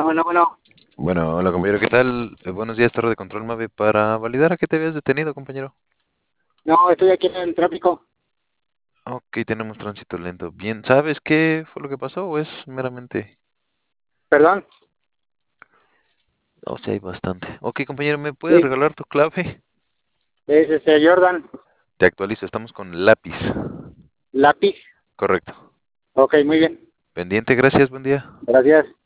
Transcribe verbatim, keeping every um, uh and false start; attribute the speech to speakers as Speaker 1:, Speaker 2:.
Speaker 1: bueno, bueno.
Speaker 2: Bueno, hola compañero, ¿qué tal? Eh, buenos días, torre de control Mave. Para validar a qué te habías detenido, compañero.
Speaker 1: No, estoy aquí en el tráfico.
Speaker 2: Ok, tenemos tránsito lento. Bien, ¿sabes qué fue lo que pasó o es meramente?
Speaker 1: Perdón.
Speaker 2: O sea, hay bastante. Ok, compañero, ¿me puedes
Speaker 1: Sí,
Speaker 2: regalar tu clave?
Speaker 1: es este Jordan.
Speaker 2: Te actualizo, estamos con lápiz.
Speaker 1: Lápiz.
Speaker 2: Correcto.
Speaker 1: Ok, muy bien.
Speaker 2: Pendiente, gracias, buen día.
Speaker 1: Gracias.